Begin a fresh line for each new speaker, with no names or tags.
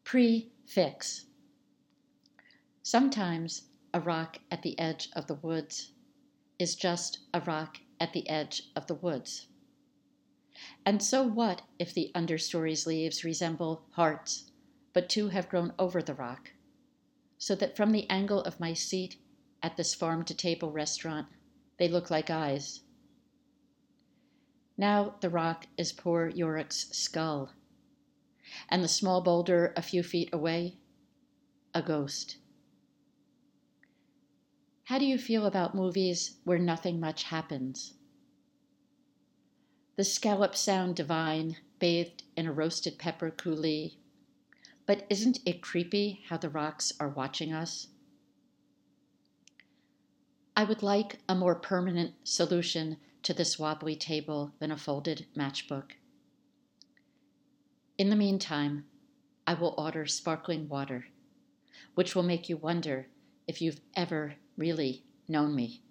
Prefix. Sometimes a rock at the edge of the woods is just a rock at the edge of the woods. And so what if the understory's leaves resemble hearts, but two have grown over the rock, so that from the angle of my seat at this farm-to-table restaurant, they look like eyes. Now the rock is poor Yorick's skull, and the small boulder a few feet away, a ghost. How do you feel about movies where nothing much happens? The scallops sound divine, bathed in a roasted pepper coulis. But isn't it creepy how the rocks are watching us? I would like a more permanent solution to this wobbly table than a folded matchbook. In the meantime, I will order sparkling water, which will make you wonder if you've ever really known me.